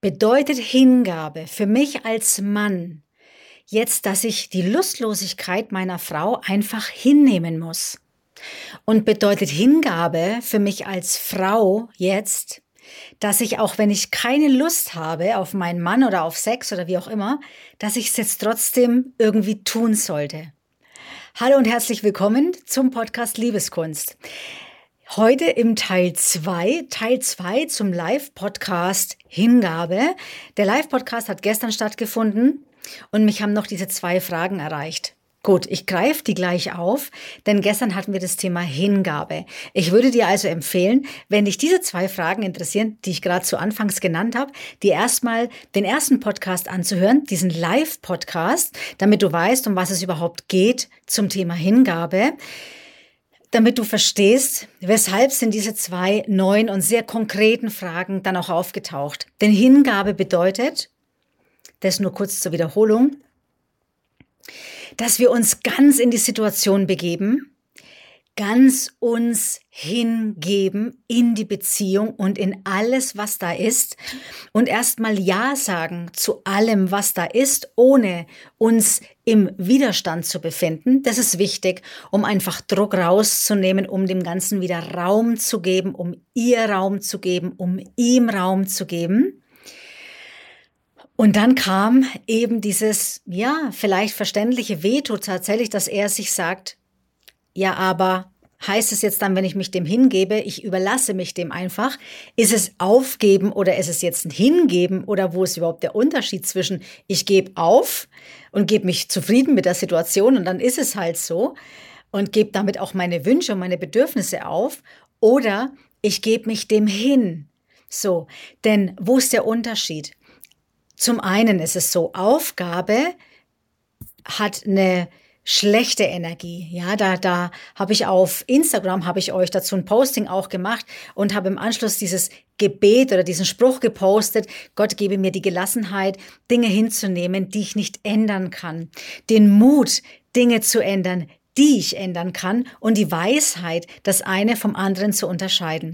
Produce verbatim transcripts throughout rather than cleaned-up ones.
Bedeutet Hingabe für mich als Mann jetzt, dass ich die Lustlosigkeit meiner Frau einfach hinnehmen muss? Und bedeutet Hingabe für mich als Frau jetzt, dass ich auch, wenn ich keine Lust habe auf meinen Mann oder auf Sex oder wie auch immer, dass ich es jetzt trotzdem irgendwie tun sollte? Hallo und herzlich willkommen zum Podcast Liebeskunst. Heute im Teil zwei, Teil zwei zum Live-Podcast Hingabe. Der Live-Podcast hat gestern stattgefunden und mich haben noch diese zwei Fragen erreicht. Gut, ich greife die gleich auf, denn gestern hatten wir das Thema Hingabe. Ich würde dir also empfehlen, wenn dich diese zwei Fragen interessieren, die ich gerade zu Anfangs genannt habe, dir erstmal den ersten Podcast anzuhören, diesen Live-Podcast, damit du weißt, um was es überhaupt geht zum Thema Hingabe. Damit du verstehst, weshalb sind diese zwei neuen und sehr konkreten Fragen dann auch aufgetaucht. Denn Hingabe bedeutet, das nur kurz zur Wiederholung, dass wir uns ganz in die Situation begeben, ganz uns hingeben in die Beziehung und in alles, was da ist und erstmal Ja sagen zu allem, was da ist, ohne uns im Widerstand zu befinden. Das ist wichtig, um einfach Druck rauszunehmen, um dem Ganzen wieder Raum zu geben, um ihr Raum zu geben, um ihm Raum zu geben. Und dann kam eben dieses, ja, vielleicht verständliche Veto tatsächlich, dass er sich sagt, ja, aber heißt es jetzt dann, wenn ich mich dem hingebe, ich überlasse mich dem einfach? Ist es aufgeben oder ist es jetzt ein Hingeben oder wo ist überhaupt der Unterschied zwischen ich gebe auf und gebe mich zufrieden mit der Situation und dann ist es halt so und gebe damit auch meine Wünsche und meine Bedürfnisse auf oder ich gebe mich dem hin? So, denn wo ist der Unterschied? Zum einen ist es so, Aufgabe hat eine schlechte Energie. Ja, da, da habe ich auf Instagram, habe ich euch dazu ein Posting auch gemacht und habe im Anschluss dieses Gebet oder diesen Spruch gepostet, Gott gebe mir die Gelassenheit, Dinge hinzunehmen, die ich nicht ändern kann. Den Mut, Dinge zu ändern, die ich ändern kann und die Weisheit, das eine vom anderen zu unterscheiden.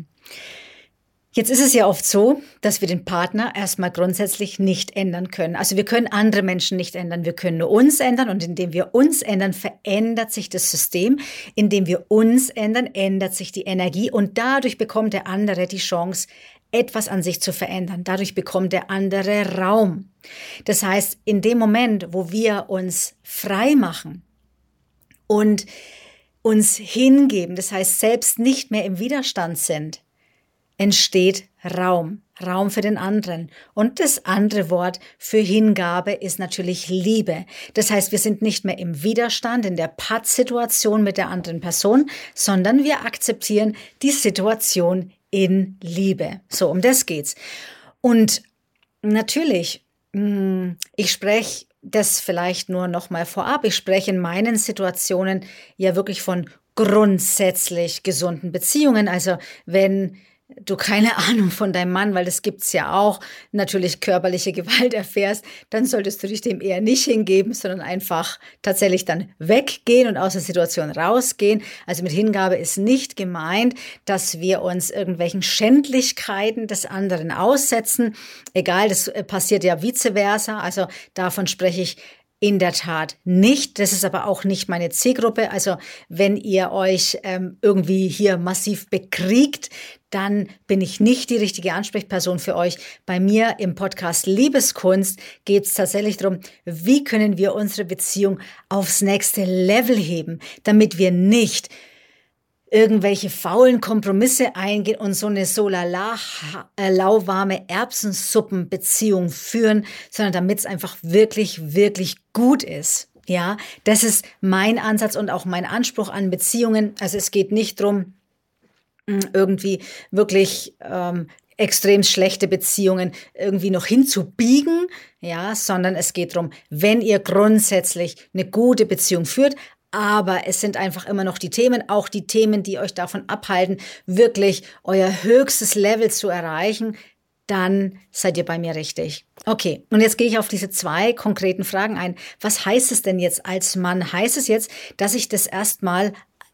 Jetzt ist es ja oft so, dass wir den Partner erstmal grundsätzlich nicht ändern können. Also wir können andere Menschen nicht ändern, wir können nur uns ändern und indem wir uns ändern, verändert sich das System. Indem wir uns ändern, ändert sich die Energie und dadurch bekommt der andere die Chance, etwas an sich zu verändern. Dadurch bekommt der andere Raum. Das heißt, in dem Moment, wo wir uns frei machen und uns hingeben, das heißt selbst nicht mehr im Widerstand sind, entsteht Raum, Raum für den anderen. Und das andere Wort für Hingabe ist natürlich Liebe. Das heißt, wir sind nicht mehr im Widerstand, in der Pattsituation mit der anderen Person, sondern wir akzeptieren die Situation in Liebe. So, um das geht's. Und natürlich, ich spreche das vielleicht nur noch mal vorab. Ich spreche in meinen Situationen ja wirklich von grundsätzlich gesunden Beziehungen. Also wenn du keine Ahnung von deinem Mann, weil das gibt's ja auch, natürlich körperliche Gewalt erfährst, dann solltest du dich dem eher nicht hingeben, sondern einfach tatsächlich dann weggehen und aus der Situation rausgehen. Also mit Hingabe ist nicht gemeint, dass wir uns irgendwelchen Schändlichkeiten des anderen aussetzen. Egal, das passiert ja vice versa. Also davon spreche ich in der Tat nicht. Das ist aber auch nicht meine Zielgruppe. Also wenn ihr euch ähm, irgendwie hier massiv bekriegt, dann bin ich nicht die richtige Ansprechperson für euch. Bei mir im Podcast Liebeskunst geht es tatsächlich darum, wie können wir unsere Beziehung aufs nächste Level heben, damit wir nicht irgendwelche faulen Kompromisse eingehen und so eine so lala, äh, lauwarme Erbsensuppenbeziehung führen, sondern damit es einfach wirklich, wirklich gut ist. Ja, das ist mein Ansatz und auch mein Anspruch an Beziehungen. Also es geht nicht darum, irgendwie wirklich ähm, extrem schlechte Beziehungen irgendwie noch hinzubiegen, ja, sondern es geht darum, wenn ihr grundsätzlich eine gute Beziehung führt, aber es sind einfach immer noch die Themen, auch die Themen, die euch davon abhalten, wirklich euer höchstes Level zu erreichen, dann seid ihr bei mir richtig. Okay, und jetzt gehe ich auf diese zwei konkreten Fragen ein. Was heißt es denn jetzt als Mann? Heißt es jetzt, dass ich das erstmal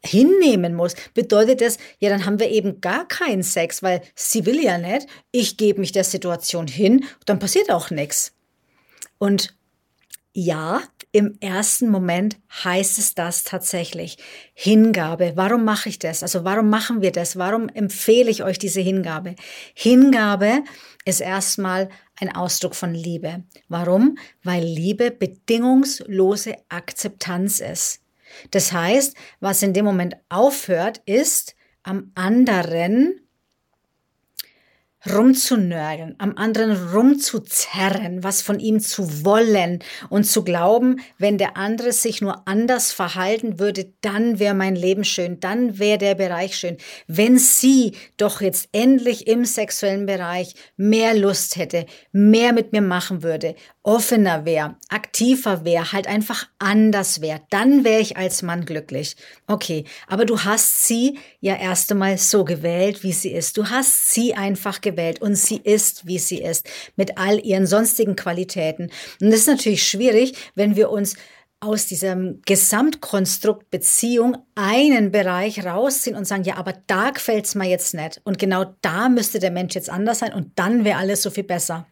hinnehmen muss, bedeutet das, ja, dann haben wir eben gar keinen Sex, weil sie will ja nicht, ich gebe mich der Situation hin, dann passiert auch nichts. Und ja, im ersten Moment heißt es das tatsächlich. Hingabe. Warum mache ich das? Also warum machen wir das? Warum empfehle ich euch diese Hingabe? Hingabe ist erstmal ein Ausdruck von Liebe. Warum? Weil Liebe bedingungslose Akzeptanz ist. Das heißt, was in dem Moment aufhört, ist, am anderen rumzunörgeln, am anderen rumzuzerren, was von ihm zu wollen und zu glauben, wenn der andere sich nur anders verhalten würde, dann wäre mein Leben schön, dann wäre der Bereich schön. Wenn sie doch jetzt endlich im sexuellen Bereich mehr Lust hätte, mehr mit mir machen würde, offener wäre, aktiver wäre, halt einfach anders wäre, dann wäre ich als Mann glücklich. Okay, aber du hast sie ja erst einmal so gewählt, wie sie ist. Du hast sie einfach gewählt und sie ist, wie sie ist, mit all ihren sonstigen Qualitäten. Und das ist natürlich schwierig, wenn wir uns aus diesem Gesamtkonstrukt Beziehung einen Bereich rausziehen und sagen, ja, aber da gefällt's mir jetzt nicht. Und genau da müsste der Mensch jetzt anders sein und dann wäre alles so viel besser.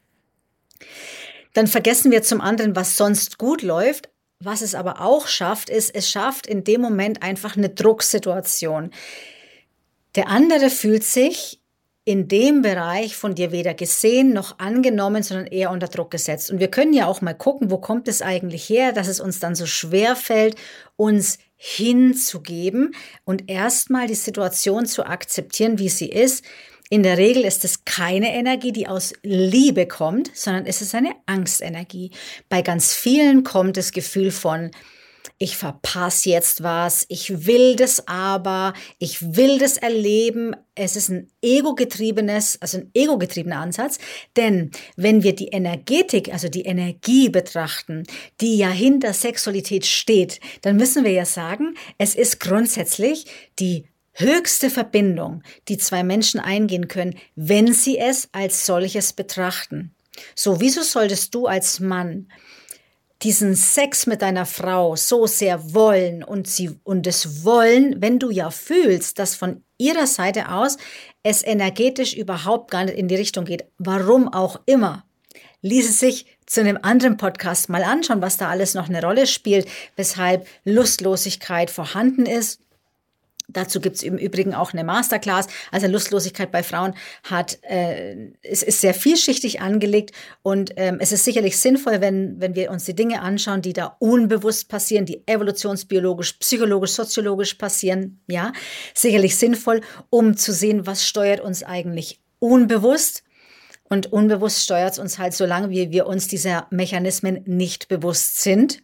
Dann vergessen wir zum anderen, was sonst gut läuft. Was es aber auch schafft, ist, es schafft in dem Moment einfach eine Drucksituation. Der andere fühlt sich in dem Bereich von dir weder gesehen noch angenommen, sondern eher unter Druck gesetzt. Und wir können ja auch mal gucken, wo kommt es eigentlich her, dass es uns dann so schwer fällt, uns hinzugeben und erstmal die Situation zu akzeptieren, wie sie ist. In der Regel ist es keine Energie, die aus Liebe kommt, sondern es ist eine Angstenergie. Bei ganz vielen kommt das Gefühl von, ich verpasse jetzt was, ich will das aber, ich will das erleben. Es ist ein ego-getriebenes, also ein ego-getriebener Ansatz, denn wenn wir die Energetik, also die Energie betrachten, die ja hinter Sexualität steht, dann müssen wir ja sagen, es ist grundsätzlich die höchste Verbindung, die zwei Menschen eingehen können, wenn sie es als solches betrachten. So, wieso solltest du als Mann diesen Sex mit deiner Frau so sehr wollen und sie und es wollen, wenn du ja fühlst, dass von ihrer Seite aus es energetisch überhaupt gar nicht in die Richtung geht, warum auch immer. Ließe sich zu einem anderen Podcast mal anschauen, was da alles noch eine Rolle spielt, weshalb Lustlosigkeit vorhanden ist. Dazu gibt es im Übrigen auch eine Masterclass. Also Lustlosigkeit bei Frauen hat, äh, es ist sehr vielschichtig angelegt und ähm, es ist sicherlich sinnvoll, wenn, wenn wir uns die Dinge anschauen, die da unbewusst passieren, die evolutionsbiologisch, psychologisch, soziologisch passieren. Ja, sicherlich sinnvoll, um zu sehen, was steuert uns eigentlich unbewusst. Und unbewusst steuert es uns halt, solange wie wir uns dieser Mechanismen nicht bewusst sind.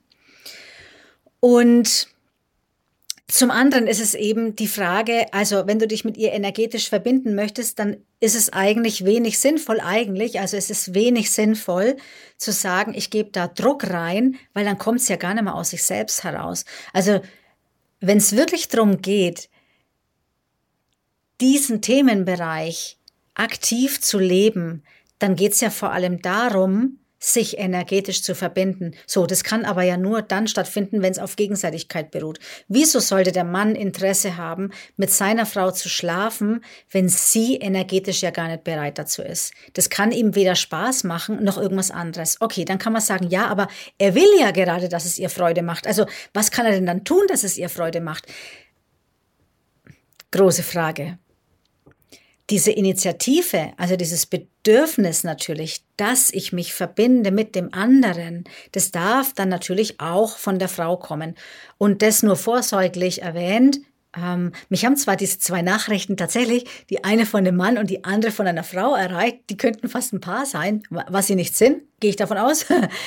Und zum anderen ist es eben die Frage, also wenn du dich mit ihr energetisch verbinden möchtest, dann ist es eigentlich wenig sinnvoll, eigentlich, also es ist wenig sinnvoll zu sagen, ich gebe da Druck rein, weil dann kommt es ja gar nicht mehr aus sich selbst heraus. Also wenn es wirklich darum geht, diesen Themenbereich aktiv zu leben, dann geht es ja vor allem darum, sich energetisch zu verbinden. So, das kann aber ja nur dann stattfinden, wenn es auf Gegenseitigkeit beruht. Wieso sollte der Mann Interesse haben, mit seiner Frau zu schlafen, wenn sie energetisch ja gar nicht bereit dazu ist? Das kann ihm weder Spaß machen, noch irgendwas anderes. Okay, dann kann man sagen, ja, aber er will ja gerade, dass es ihr Freude macht. Also, was kann er denn dann tun, dass es ihr Freude macht? Große Frage. Diese Initiative, also dieses Bedürfnis natürlich, dass ich mich verbinde mit dem anderen, das darf dann natürlich auch von der Frau kommen. Und das nur vorsorglich erwähnt. Ähm, mich haben zwar diese zwei Nachrichten tatsächlich, die eine von einem Mann und die andere von einer Frau erreicht, die könnten fast ein Paar sein, was sie nicht sind, gehe ich davon aus.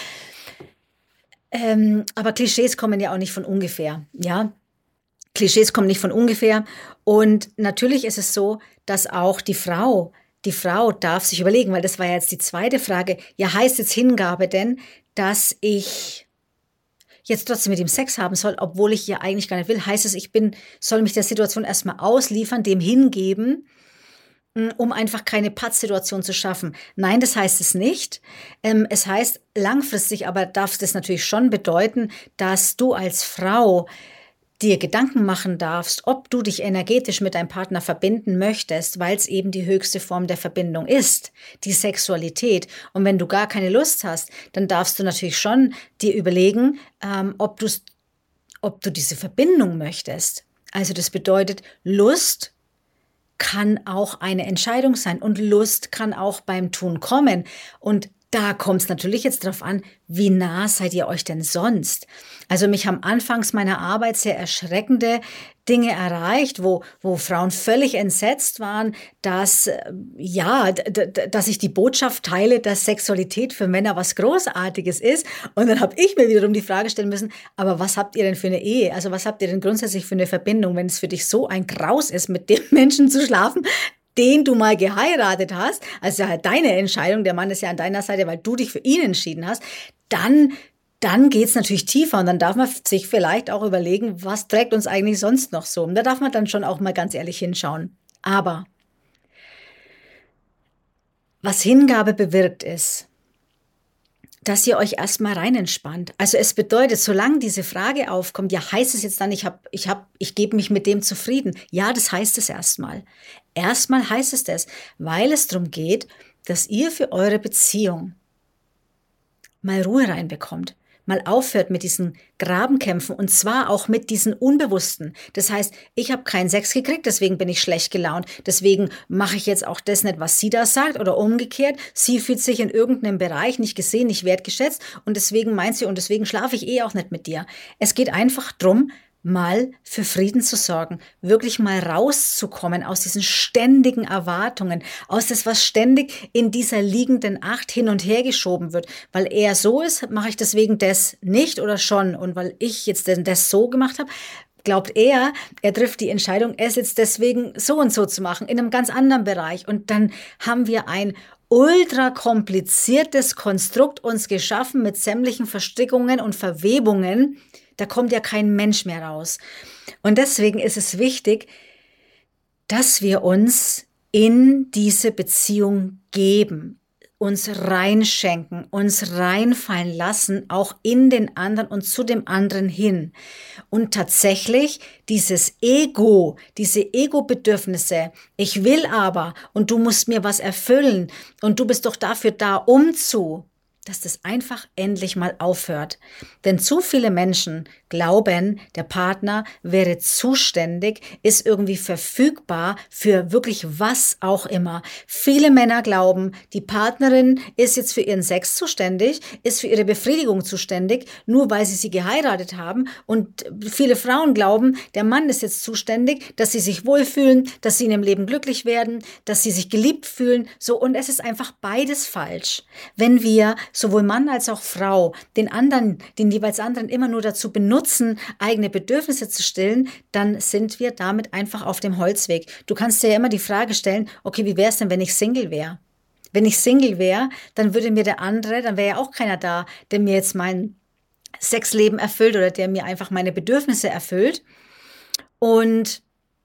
ähm, aber Klischees kommen ja auch nicht von ungefähr, ja. Klischees kommen nicht von ungefähr und natürlich ist es so, dass auch die Frau, die Frau darf sich überlegen, weil das war ja jetzt die zweite Frage, ja heißt jetzt Hingabe denn, dass ich jetzt trotzdem mit ihm Sex haben soll, obwohl ich ja eigentlich gar nicht will, heißt es, ich bin, soll mich der Situation erstmal ausliefern, dem hingeben, um einfach keine Pattsituation zu schaffen. Nein, das heißt es nicht. Es heißt langfristig, aber darf das natürlich schon bedeuten, dass du als Frau dir Gedanken machen darfst, ob du dich energetisch mit deinem Partner verbinden möchtest, weil es eben die höchste Form der Verbindung ist, die Sexualität. Und wenn du gar keine Lust hast, dann darfst du natürlich schon dir überlegen, ähm, ob du, ob du diese Verbindung möchtest. Also das bedeutet, Lust kann auch eine Entscheidung sein und Lust kann auch beim Tun kommen. Und da kommt es natürlich jetzt drauf an, wie nah seid ihr euch denn sonst? Also mich haben anfangs meiner Arbeit sehr erschreckende Dinge erreicht, wo, wo Frauen völlig entsetzt waren, dass, ja, dass ich die Botschaft teile, dass Sexualität für Männer was Großartiges ist. Und dann habe ich mir wiederum die Frage stellen müssen, aber was habt ihr denn für eine Ehe? Also was habt ihr denn grundsätzlich für eine Verbindung, wenn es für dich so ein Graus ist, mit dem Menschen zu schlafen, den du mal geheiratet hast, also halt deine Entscheidung, der Mann ist ja an deiner Seite, weil du dich für ihn entschieden hast, dann, dann geht's natürlich tiefer und dann darf man sich vielleicht auch überlegen, was trägt uns eigentlich sonst noch so? Und da darf man dann schon auch mal ganz ehrlich hinschauen. Aber was Hingabe bewirkt ist, dass ihr euch erstmal rein entspannt. Also es bedeutet, solange diese Frage aufkommt, ja, heißt es jetzt dann, ich hab, ich hab, ich gebe mich mit dem zufrieden? Ja, das heißt es erstmal. Erstmal heißt es das, weil es darum geht, dass ihr für eure Beziehung mal Ruhe reinbekommt, mal aufhört mit diesen Grabenkämpfen und zwar auch mit diesen Unbewussten. Das heißt, ich habe keinen Sex gekriegt, deswegen bin ich schlecht gelaunt, deswegen mache ich jetzt auch das nicht, was sie da sagt oder umgekehrt. Sie fühlt sich in irgendeinem Bereich nicht gesehen, nicht wertgeschätzt und deswegen meint sie und deswegen schlafe ich eh auch nicht mit dir. Es geht einfach drum, mal für Frieden zu sorgen, wirklich mal rauszukommen aus diesen ständigen Erwartungen, aus das, was ständig in dieser liegenden Acht hin und her geschoben wird. Weil er so ist, mache ich deswegen das nicht oder schon. Und weil ich jetzt das so gemacht habe, glaubt er, er trifft die Entscheidung, es jetzt deswegen so und so zu machen, in einem ganz anderen Bereich. Und dann haben wir ein ultra kompliziertes Konstrukt uns geschaffen mit sämtlichen Verstrickungen und Verwebungen. Da kommt ja kein Mensch mehr raus. Und deswegen ist es wichtig, dass wir uns in diese Beziehung geben, uns reinschenken, uns reinfallen lassen, auch in den anderen und zu dem anderen hin. Und tatsächlich dieses Ego, diese Ego-Bedürfnisse, ich will aber und du musst mir was erfüllen und du bist doch dafür da, um zu, dass das einfach endlich mal aufhört. Denn zu viele Menschen glauben, der Partner wäre zuständig, ist irgendwie verfügbar für wirklich was auch immer. Viele Männer glauben, die Partnerin ist jetzt für ihren Sex zuständig, ist für ihre Befriedigung zuständig, nur weil sie sie geheiratet haben. Und viele Frauen glauben, der Mann ist jetzt zuständig, dass sie sich wohlfühlen, dass sie in ihrem Leben glücklich werden, dass sie sich geliebt fühlen. So, und es ist einfach beides falsch. Wenn wir sowohl Mann als auch Frau den anderen, den jeweils anderen immer nur dazu benutzen, eigene Bedürfnisse zu stillen, dann sind wir damit einfach auf dem Holzweg. Du kannst dir ja immer die Frage stellen, okay, wie wäre es denn, wenn ich Single wäre? Wenn ich Single wäre, dann würde mir der andere, dann wäre ja auch keiner da, der mir jetzt mein Sexleben erfüllt oder der mir einfach meine Bedürfnisse erfüllt. Und,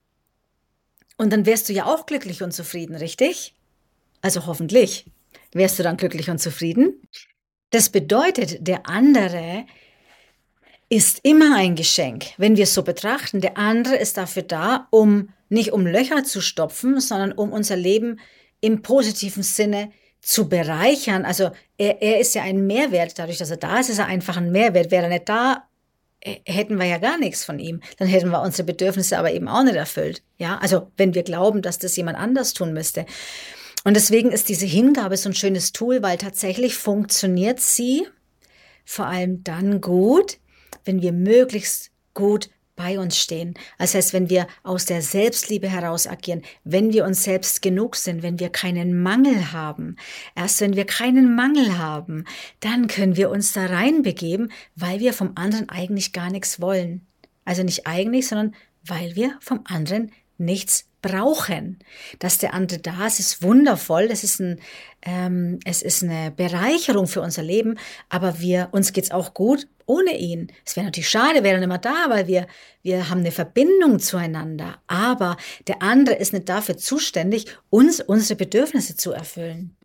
und dann wärst du ja auch glücklich und zufrieden, richtig? Also hoffentlich wärst du dann glücklich und zufrieden. Das bedeutet, der andere ist immer ein Geschenk, wenn wir es so betrachten. Der andere ist dafür da, um nicht um Löcher zu stopfen, sondern um unser Leben im positiven Sinne zu bereichern. Also er, er ist ja ein Mehrwert. Dadurch, dass er da ist, ist er einfach ein Mehrwert. Wäre er nicht da, hätten wir ja gar nichts von ihm. Dann hätten wir unsere Bedürfnisse aber eben auch nicht erfüllt. Ja, also wenn wir glauben, dass das jemand anders tun müsste. Und deswegen ist diese Hingabe so ein schönes Tool, weil tatsächlich funktioniert sie vor allem dann gut, wenn wir möglichst gut bei uns stehen. Das heißt, wenn wir aus der Selbstliebe heraus agieren, wenn wir uns selbst genug sind, wenn wir keinen Mangel haben. Erst wenn wir keinen Mangel haben, dann können wir uns da reinbegeben, weil wir vom anderen eigentlich gar nichts wollen. Also nicht eigentlich, sondern weil wir vom anderen nichts brauchen. Dass der andere da ist, ist wundervoll. Das ist ein, ähm, es ist eine Bereicherung für unser Leben. Aber wir, uns geht's auch gut ohne ihn. Es wäre natürlich schade, wäre er nicht mehr da, weil wir, wir haben eine Verbindung zueinander. Aber der andere ist nicht dafür zuständig, uns unsere Bedürfnisse zu erfüllen.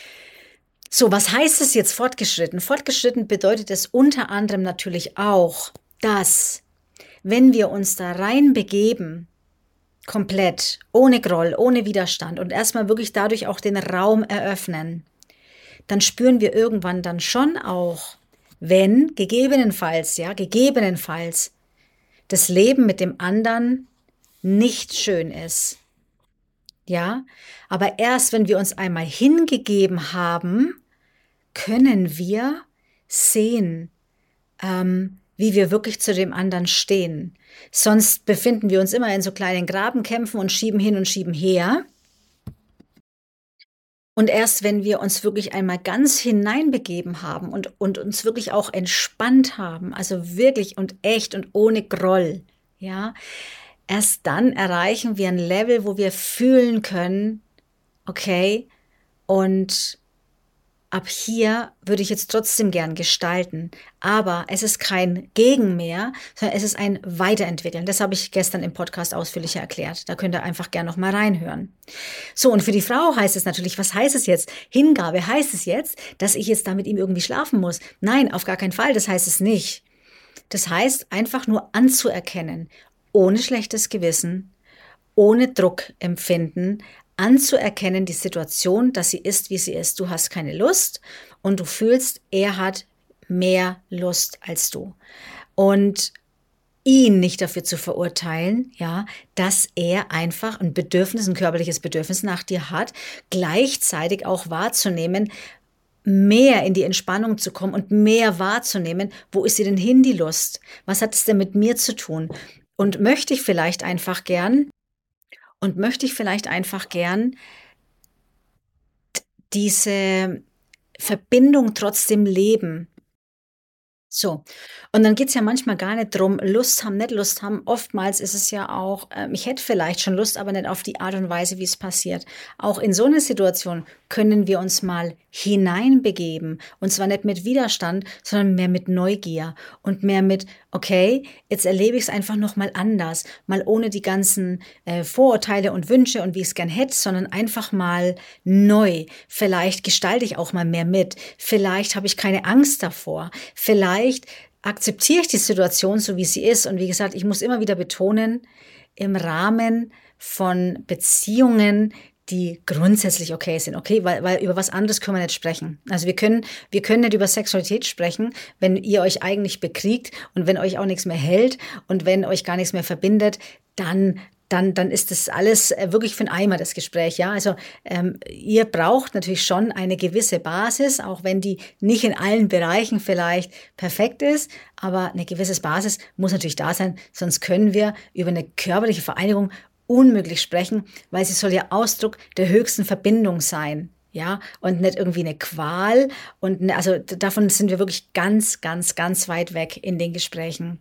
So, was heißt es jetzt fortgeschritten? Fortgeschritten bedeutet es unter anderem natürlich auch, dass wenn wir uns da reinbegeben, komplett, ohne Groll, ohne Widerstand und erstmal wirklich dadurch auch den Raum eröffnen, dann spüren wir irgendwann dann schon auch, wenn gegebenenfalls, ja, gegebenenfalls das Leben mit dem anderen nicht schön ist. Ja, aber erst wenn wir uns einmal hingegeben haben, können wir sehen, ähm, wie wir wirklich zu dem anderen stehen. Sonst befinden wir uns immer in so kleinen Grabenkämpfen und schieben hin und schieben her. Und erst wenn wir uns wirklich einmal ganz hineinbegeben haben und, und uns wirklich auch entspannt haben, also wirklich und echt und ohne Groll, ja, erst dann erreichen wir ein Level, wo wir fühlen können, okay, und ab hier würde ich jetzt trotzdem gern gestalten, aber es ist kein Gegen mehr, sondern es ist ein Weiterentwickeln. Das habe ich gestern im Podcast ausführlicher erklärt. Da könnt ihr einfach gern noch mal reinhören. So, und für die Frau heißt es natürlich, was heißt es jetzt? Hingabe heißt es jetzt, dass ich jetzt da mit ihm irgendwie schlafen muss? Nein, auf gar keinen Fall, das heißt es nicht. Das heißt, einfach nur anzuerkennen, ohne schlechtes Gewissen, ohne Druck empfinden, anzuerkennen, die Situation, dass sie ist, wie sie ist. Du hast keine Lust und du fühlst, er hat mehr Lust als du. Und ihn nicht dafür zu verurteilen, ja, dass er einfach ein Bedürfnis, ein körperliches Bedürfnis nach dir hat, gleichzeitig auch wahrzunehmen, mehr in die Entspannung zu kommen und mehr wahrzunehmen, wo ist sie denn hin, die Lust? Was hat es denn mit mir zu tun? Und möchte ich vielleicht einfach gern, und möchte ich vielleicht einfach gern diese Verbindung trotzdem leben. So, und dann geht's ja manchmal gar nicht drum, Lust haben, nicht Lust haben. Oftmals ist es ja auch, ähm, ich hätte vielleicht schon Lust, aber nicht auf die Art und Weise, wie es passiert. Auch in so einer Situation können wir uns mal hineinbegeben. Und zwar nicht mit Widerstand, sondern mehr mit Neugier und mehr mit, okay, jetzt erlebe ich es einfach noch mal anders. Mal ohne die ganzen äh, Vorurteile und Wünsche und wie ich es gern hätte, sondern einfach mal neu. Vielleicht gestalte ich auch mal mehr mit. Vielleicht habe ich keine Angst davor. Vielleicht Vielleicht akzeptiere ich die Situation so, wie sie ist. Und wie gesagt, ich muss immer wieder betonen, im Rahmen von Beziehungen, die grundsätzlich okay sind, okay, weil, weil über was anderes können wir nicht sprechen. Also wir können, wir können nicht über Sexualität sprechen, wenn ihr euch eigentlich bekriegt und wenn euch auch nichts mehr hält und wenn euch gar nichts mehr verbindet, dann Dann, dann ist das alles wirklich für den Eimer, das Gespräch. Ja, also ähm, ihr braucht natürlich schon eine gewisse Basis, auch wenn die nicht in allen Bereichen vielleicht perfekt ist, aber eine gewisse Basis muss natürlich da sein, sonst können wir über eine körperliche Vereinigung unmöglich sprechen, weil sie soll ja Ausdruck der höchsten Verbindung sein. Ja, und nicht irgendwie eine Qual. Und ne, also davon sind wir wirklich ganz, ganz, ganz weit weg in den Gesprächen.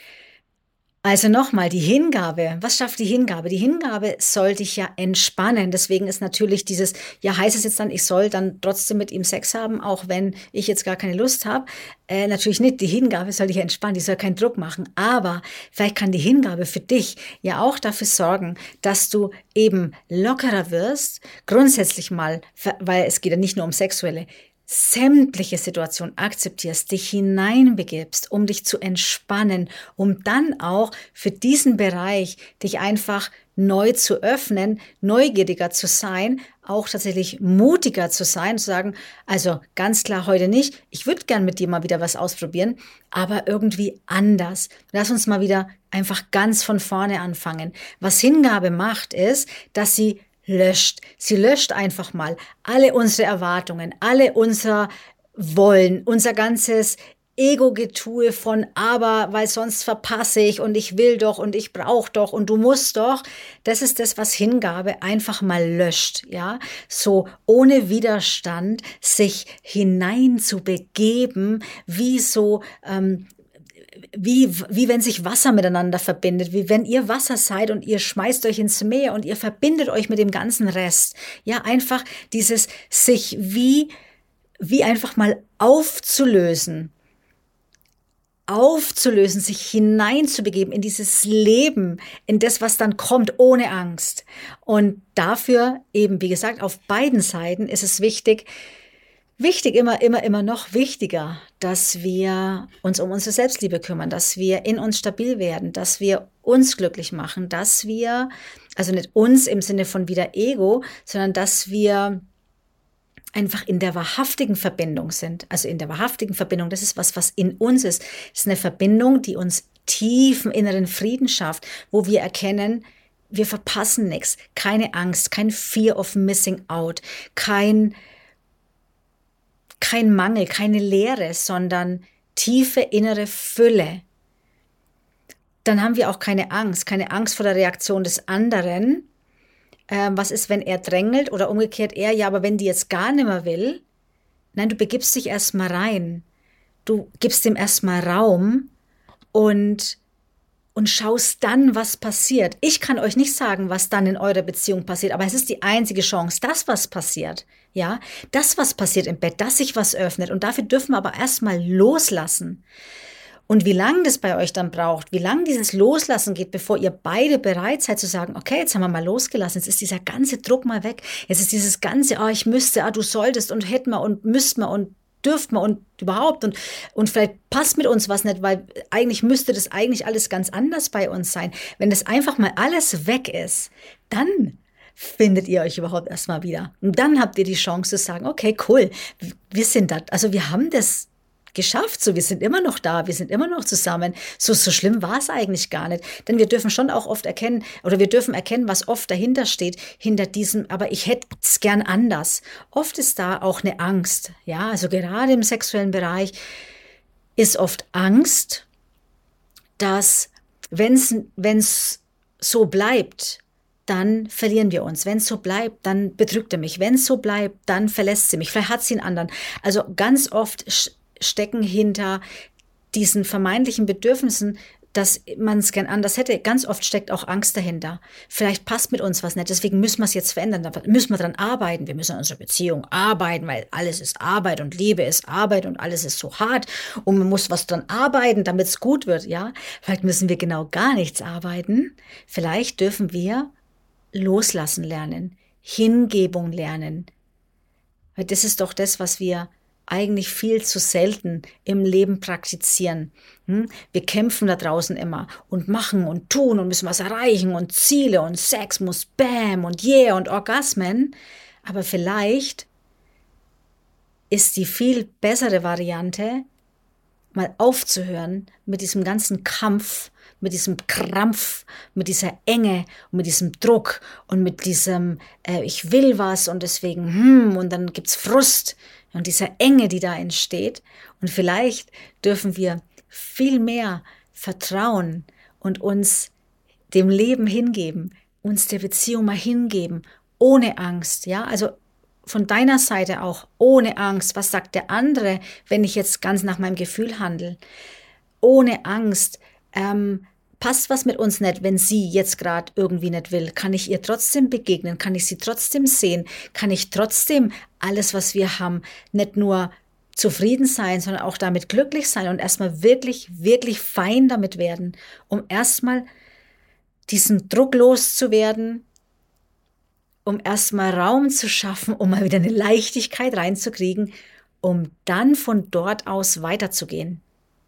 Also nochmal, die Hingabe. Was schafft die Hingabe? Die Hingabe soll dich ja entspannen. Deswegen ist natürlich dieses, ja, heißt es jetzt dann, ich soll dann trotzdem mit ihm Sex haben, auch wenn ich jetzt gar keine Lust habe? Äh, natürlich nicht. Die Hingabe soll dich entspannen, die soll keinen Druck machen. Aber vielleicht kann die Hingabe für dich ja auch dafür sorgen, dass du eben lockerer wirst. Grundsätzlich mal, weil es geht ja nicht nur um sexuelle, sämtliche Situation akzeptierst, dich hineinbegibst, um dich zu entspannen, um dann auch für diesen Bereich dich einfach neu zu öffnen, neugieriger zu sein, auch tatsächlich mutiger zu sein, zu sagen, also ganz klar heute nicht, ich würde gern mit dir mal wieder was ausprobieren, aber irgendwie anders. Lass uns mal wieder einfach ganz von vorne anfangen. Was Hingabe macht, ist, dass sie löscht. Sie löscht einfach mal alle unsere Erwartungen, alle unser Wollen, unser ganzes Ego-Getue von aber, weil sonst verpasse ich und ich will doch und ich brauche doch und du musst doch. Das ist das, was Hingabe einfach mal löscht, ja. So ohne Widerstand sich hinein zu begeben, wie so, ähm, Wie, wie wenn sich Wasser miteinander verbindet, wie wenn ihr Wasser seid und ihr schmeißt euch ins Meer und ihr verbindet euch mit dem ganzen Rest. Ja, einfach dieses sich wie, wie einfach mal aufzulösen, aufzulösen, sich hineinzubegeben in dieses Leben, in das, was dann kommt, ohne Angst. Und dafür eben, wie gesagt, auf beiden Seiten ist es wichtig, Wichtig, immer, immer, immer noch wichtiger, dass wir uns um unsere Selbstliebe kümmern, dass wir in uns stabil werden, dass wir uns glücklich machen, dass wir, also nicht uns im Sinne von wieder Ego, sondern dass wir einfach in der wahrhaftigen Verbindung sind. Also in der wahrhaftigen Verbindung, das ist was, was in uns ist. Das ist eine Verbindung, die uns tiefen inneren Frieden schafft, wo wir erkennen, wir verpassen nichts. Keine Angst, kein Fear of Missing Out, kein, kein Mangel, keine Leere, sondern tiefe innere Fülle. Dann haben wir auch keine Angst, keine Angst vor der Reaktion des anderen. Ähm, was ist, wenn er drängelt oder umgekehrt er, ja, aber wenn die jetzt gar nicht mehr will? Nein, du begibst dich erstmal rein. Du gibst ihm erstmal Raum und, und schaust dann, was passiert. Ich kann euch nicht sagen, was dann in eurer Beziehung passiert, aber es ist die einzige Chance, das, was passiert. Ja, das, was passiert im Bett, dass sich was öffnet. Und dafür dürfen wir aber erstmal loslassen. Und wie lange das bei euch dann braucht, wie lange dieses Loslassen geht, bevor ihr beide bereit seid zu sagen, okay, jetzt haben wir mal losgelassen, jetzt ist dieser ganze Druck mal weg, jetzt ist dieses ganze, ah, ich müsste, ah, du solltest und hätten wir und müssten wir und dürften wir und überhaupt und, und vielleicht passt mit uns was nicht, weil eigentlich müsste das eigentlich alles ganz anders bei uns sein. Wenn das einfach mal alles weg ist, dann findet ihr euch überhaupt erstmal wieder. Und dann habt ihr die Chance zu sagen, okay, cool, wir sind da, also wir haben das geschafft, so wir sind immer noch da, wir sind immer noch zusammen. So, so schlimm war es eigentlich gar nicht. Denn wir dürfen schon auch oft erkennen, oder wir dürfen erkennen, was oft dahinter steht, hinter diesem, aber ich hätte es gern anders. Oft ist da auch eine Angst. Ja, also gerade im sexuellen Bereich ist oft Angst, dass wenn es so bleibt, dann verlieren wir uns. Wenn es so bleibt, dann betrügt er mich. Wenn es so bleibt, dann verlässt sie mich. Vielleicht hat sie einen anderen. Also ganz oft stecken hinter diesen vermeintlichen Bedürfnissen, dass man es gern anders hätte. Ganz oft steckt auch Angst dahinter. Vielleicht passt mit uns was nicht, deswegen müssen wir es jetzt verändern. Da müssen wir dran arbeiten. Wir müssen an unserer Beziehung arbeiten, weil alles ist Arbeit und Liebe ist Arbeit und alles ist so hart und man muss was dran arbeiten, damit es gut wird. Ja, vielleicht müssen wir genau gar nichts arbeiten. Vielleicht dürfen wir loslassen lernen, Hingebung lernen. Weil das ist doch das, was wir eigentlich viel zu selten im Leben praktizieren. Wir kämpfen da draußen immer und machen und tun und müssen was erreichen und Ziele und Sex muss Bam und Yeah und Orgasmen. Aber vielleicht ist die viel bessere Variante, mal aufzuhören mit diesem ganzen Kampf, mit diesem Krampf, mit dieser Enge und mit diesem Druck und mit diesem äh, ich will was und deswegen hm und dann gibt's Frust und dieser Enge, die da entsteht. Und vielleicht dürfen wir viel mehr vertrauen und uns dem Leben hingeben, uns der Beziehung mal hingeben, ohne Angst, ja, also von deiner Seite auch ohne Angst. Was sagt der andere, wenn ich jetzt ganz nach meinem Gefühl handle? Ohne Angst. Ähm, passt was mit uns nicht, wenn sie jetzt gerade irgendwie nicht will? Kann ich ihr trotzdem begegnen? Kann ich sie trotzdem sehen? Kann ich trotzdem alles, was wir haben, nicht nur zufrieden sein, sondern auch damit glücklich sein und erstmal wirklich, wirklich fein damit werden, um erstmal diesen Druck loszuwerden, um erstmal Raum zu schaffen, um mal wieder eine Leichtigkeit reinzukriegen, um dann von dort aus weiterzugehen.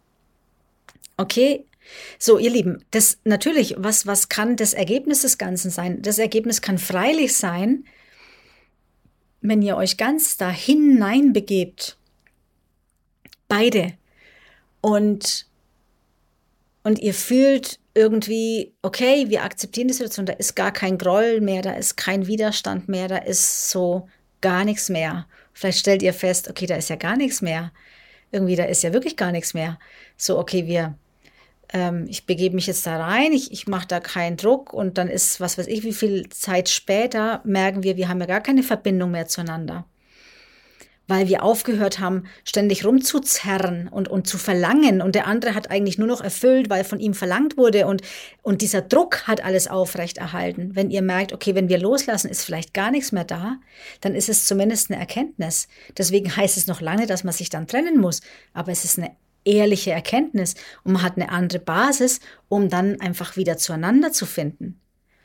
Okay? So, ihr Lieben, das natürlich, was, was kann das Ergebnis des Ganzen sein? Das Ergebnis kann freilich sein, wenn ihr euch ganz da hineinbegebt, beide, und, und ihr fühlt irgendwie, okay, wir akzeptieren die Situation, da ist gar kein Groll mehr, da ist kein Widerstand mehr, da ist so gar nichts mehr. Vielleicht stellt ihr fest, okay, da ist ja gar nichts mehr. Irgendwie, da ist ja wirklich gar nichts mehr. So, okay, wir Ähm, ich begebe mich jetzt da rein, ich, ich mache da keinen Druck und dann ist, was weiß ich, wie viel Zeit später merken wir, wir haben ja gar keine Verbindung mehr zueinander. Weil wir aufgehört haben, ständig rumzuzerren und, und zu verlangen und der andere hat eigentlich nur noch erfüllt, weil von ihm verlangt wurde und, und dieser Druck hat alles aufrechterhalten. Wenn ihr merkt, okay, wenn wir loslassen, ist vielleicht gar nichts mehr da, dann ist es zumindest eine Erkenntnis. Deswegen heißt es noch lange, dass man sich dann trennen muss, aber es ist eine ehrliche Erkenntnis und man hat eine andere Basis, um dann einfach wieder zueinander zu finden.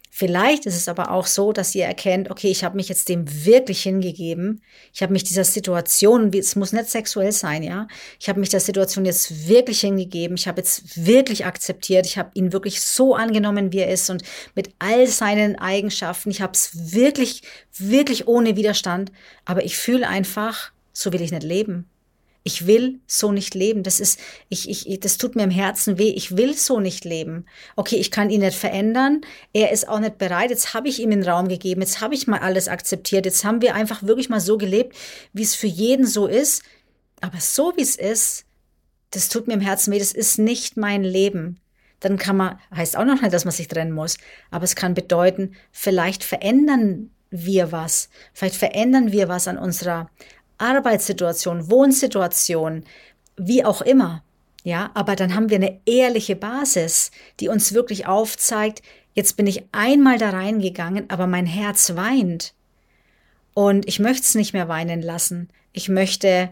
Vielleicht ist es aber auch so, dass ihr erkennt, okay, ich habe mich jetzt dem wirklich hingegeben. Ich habe mich dieser Situation, es muss nicht sexuell sein, ja. Ich habe mich der Situation jetzt wirklich hingegeben. Ich habe jetzt wirklich akzeptiert. Ich habe ihn wirklich so angenommen, wie er ist und mit all seinen Eigenschaften. Ich habe es wirklich, wirklich ohne Widerstand. Aber ich fühle einfach, so will ich nicht leben. Ich will so nicht leben. Das ist, ich, ich, das tut mir im Herzen weh. Ich will so nicht leben. Okay, ich kann ihn nicht verändern. Er ist auch nicht bereit. Jetzt habe ich ihm den Raum gegeben. Jetzt habe ich mal alles akzeptiert. Jetzt haben wir einfach wirklich mal so gelebt, wie es für jeden so ist. Aber so wie es ist, das tut mir im Herzen weh. Das ist nicht mein Leben. Dann kann man, heißt auch noch nicht, dass man sich trennen muss. Aber es kann bedeuten, vielleicht verändern wir was. Vielleicht verändern wir was an unserer Arbeitssituation, Wohnsituation, wie auch immer. Ja, aber dann haben wir eine ehrliche Basis, die uns wirklich aufzeigt, jetzt bin ich einmal da reingegangen, aber mein Herz weint. Und ich möchte es nicht mehr weinen lassen. Ich möchte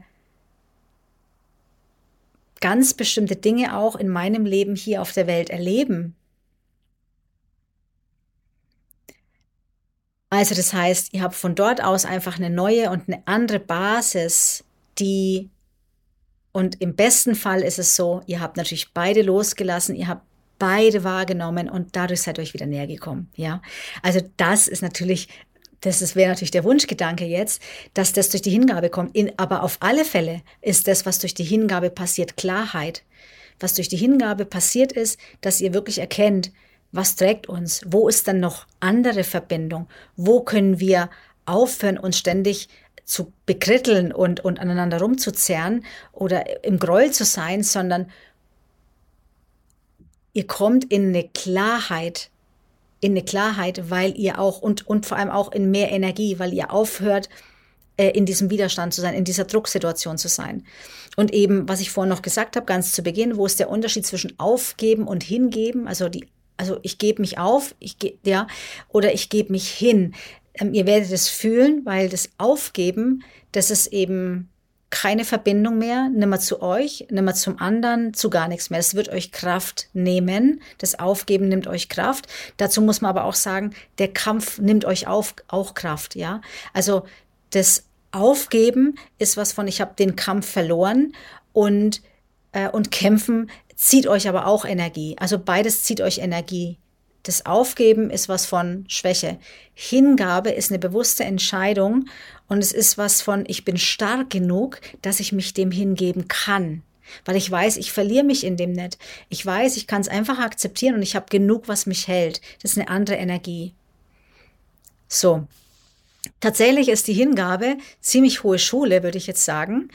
ganz bestimmte Dinge auch in meinem Leben hier auf der Welt erleben. Also das heißt, ihr habt von dort aus einfach eine neue und eine andere Basis, die, und im besten Fall ist es so, ihr habt natürlich beide losgelassen, ihr habt beide wahrgenommen und dadurch seid ihr euch wieder näher gekommen. Ja, also das ist natürlich, das ist, wäre natürlich der Wunschgedanke jetzt, dass das durch die Hingabe kommt. In, aber auf alle Fälle ist das, was durch die Hingabe passiert, Klarheit. Was durch die Hingabe passiert ist, dass ihr wirklich erkennt, was trägt uns? Wo ist dann noch andere Verbindung? Wo können wir aufhören, uns ständig zu bekritteln und, und aneinander rumzuzerren oder im Groll zu sein, sondern ihr kommt in eine Klarheit, in eine Klarheit, weil ihr auch und, und vor allem auch in mehr Energie, weil ihr aufhört, äh, in diesem Widerstand zu sein, in dieser Drucksituation zu sein. Und eben, was ich vorhin noch gesagt habe, ganz zu Beginn, wo ist der Unterschied zwischen aufgeben und hingeben, also die Also ich gebe mich auf, ich ge ja, oder ich gebe mich hin. Ähm, ihr werdet es fühlen, weil das Aufgeben, das ist eben keine Verbindung mehr, nimmer zu euch, nimmer zum anderen, zu gar nichts mehr. Das wird euch Kraft nehmen. Das Aufgeben nimmt euch Kraft. Dazu muss man aber auch sagen, der Kampf nimmt euch auf, auch Kraft, ja. Also das Aufgeben ist was von, ich habe den Kampf verloren und, äh, und kämpfen zieht euch aber auch Energie. Also beides zieht euch Energie. Das Aufgeben ist was von Schwäche. Hingabe ist eine bewusste Entscheidung und es ist was von, ich bin stark genug, dass ich mich dem hingeben kann. Weil ich weiß, ich verliere mich in dem nicht. Ich weiß, ich kann es einfach akzeptieren und ich habe genug, was mich hält. Das ist eine andere Energie. So. Tatsächlich ist die Hingabe ziemlich hohe Schule, würde ich jetzt sagen.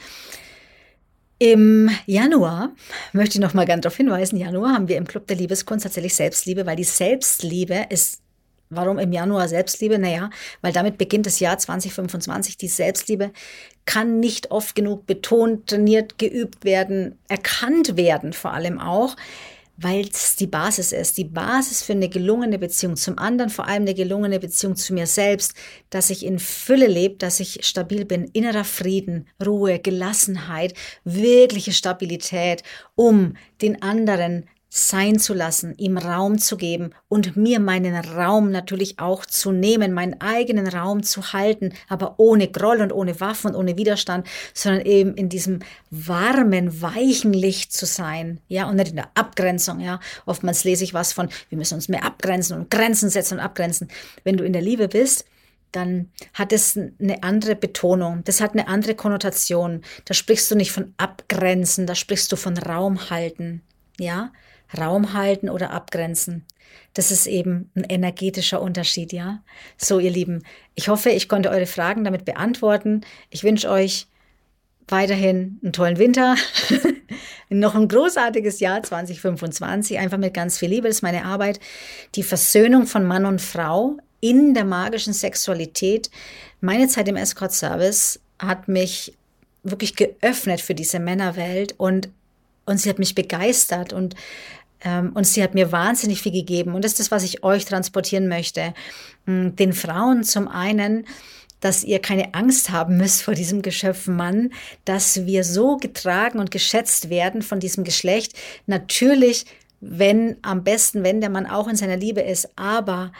Im Januar, möchte ich noch mal ganz darauf hinweisen, Januar haben wir im Club der Liebeskunst tatsächlich Selbstliebe, weil die Selbstliebe ist, warum im Januar Selbstliebe? Naja, weil damit beginnt das Jahr zwanzig fünfundzwanzig. Die Selbstliebe kann nicht oft genug betont, trainiert, geübt werden, erkannt werden vor allem auch, weil es die Basis ist. Die Basis für eine gelungene Beziehung zum anderen, vor allem eine gelungene Beziehung zu mir selbst, dass ich in Fülle lebe, dass ich stabil bin, innerer Frieden, Ruhe, Gelassenheit, wirkliche Stabilität, um den anderen sein zu lassen, ihm Raum zu geben und mir meinen Raum natürlich auch zu nehmen, meinen eigenen Raum zu halten, aber ohne Groll und ohne Waffen und ohne Widerstand, sondern eben in diesem warmen, weichen Licht zu sein, ja, und nicht in der Abgrenzung, ja. Oftmals lese ich was von, wir müssen uns mehr abgrenzen und Grenzen setzen und abgrenzen. Wenn du in der Liebe bist, dann hat es eine andere Betonung, das hat eine andere Konnotation. Da sprichst du nicht von Abgrenzen, da sprichst du von Raum halten, ja. Raum halten oder abgrenzen. Das ist eben ein energetischer Unterschied, ja. So, ihr Lieben, ich hoffe, ich konnte eure Fragen damit beantworten. Ich wünsche euch weiterhin einen tollen Winter, noch ein großartiges Jahr zwanzig fünfundzwanzig, einfach mit ganz viel Liebe, das ist meine Arbeit. Die Versöhnung von Mann und Frau in der magischen Sexualität. Meine Zeit im Escort-Service hat mich wirklich geöffnet für diese Männerwelt und, und sie hat mich begeistert und Und sie hat mir wahnsinnig viel gegeben. Und das ist das, was ich euch transportieren möchte. Den Frauen zum einen, dass ihr keine Angst haben müsst vor diesem Geschöpf Mann, dass wir so getragen und geschätzt werden von diesem Geschlecht. Natürlich, wenn, am besten, wenn der Mann auch in seiner Liebe ist, aber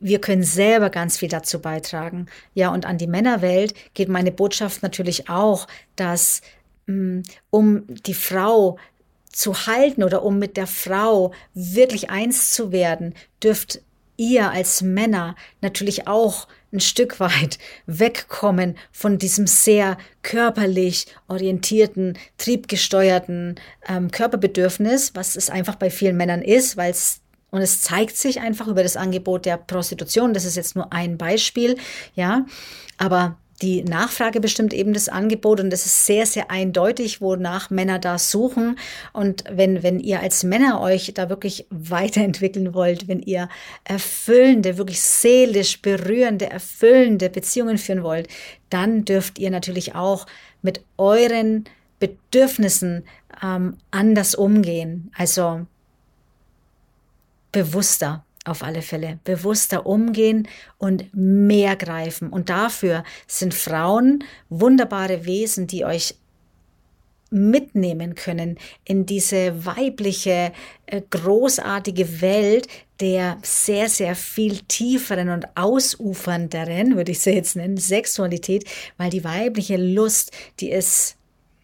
wir können selber ganz viel dazu beitragen. Ja, und an die Männerwelt geht meine Botschaft natürlich auch, dass mh, um die Frau zu halten oder um mit der Frau wirklich eins zu werden, dürft ihr als Männer natürlich auch ein Stück weit wegkommen von diesem sehr körperlich orientierten, triebgesteuerten ähm, Körperbedürfnis, was es einfach bei vielen Männern ist, weil es und es zeigt sich einfach über das Angebot der Prostitution. Das ist jetzt nur ein Beispiel, ja, aber die Nachfrage bestimmt eben das Angebot und das ist sehr, sehr eindeutig, wonach Männer da suchen. Und wenn, wenn ihr als Männer euch da wirklich weiterentwickeln wollt, wenn ihr erfüllende, wirklich seelisch berührende, erfüllende Beziehungen führen wollt, dann dürft ihr natürlich auch mit euren Bedürfnissen ähm, anders umgehen. Also bewusster. Auf alle Fälle bewusster umgehen und mehr greifen. Und dafür sind Frauen wunderbare Wesen, die euch mitnehmen können in diese weibliche, äh, großartige Welt der sehr, sehr viel tieferen und ausufernderen, würde ich sie jetzt nennen, Sexualität, weil die weibliche Lust, die ist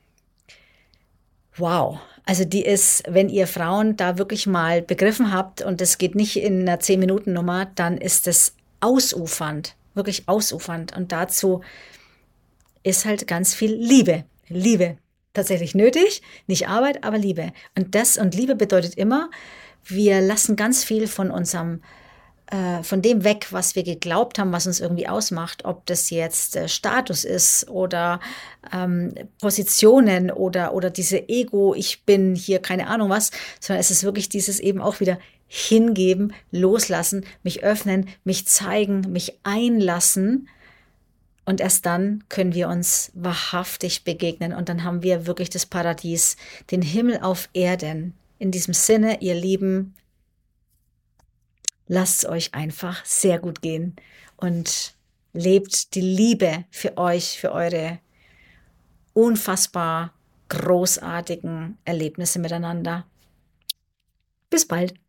wow. Also die ist, wenn ihr Frauen da wirklich mal begriffen habt und es geht nicht in einer zehn-Minuten-Nummer, dann ist es ausufernd, wirklich ausufernd. Und dazu ist halt ganz viel Liebe. Liebe tatsächlich nötig, nicht Arbeit, aber Liebe. Und das und Liebe bedeutet immer, wir lassen ganz viel von unserem äh, von dem weg, was wir geglaubt haben, was uns irgendwie ausmacht, ob das jetzt äh, Status ist oder ähm, Positionen oder, oder diese Ego, ich bin hier keine Ahnung was, sondern es ist wirklich dieses eben auch wieder hingeben, loslassen, mich öffnen, mich zeigen, mich einlassen und erst dann können wir uns wahrhaftig begegnen und dann haben wir wirklich das Paradies, den Himmel auf Erden. In diesem Sinne, ihr Lieben, lasst es euch einfach sehr gut gehen und lebt die Liebe für euch, für eure unfassbar großartigen Erlebnisse miteinander. Bis bald.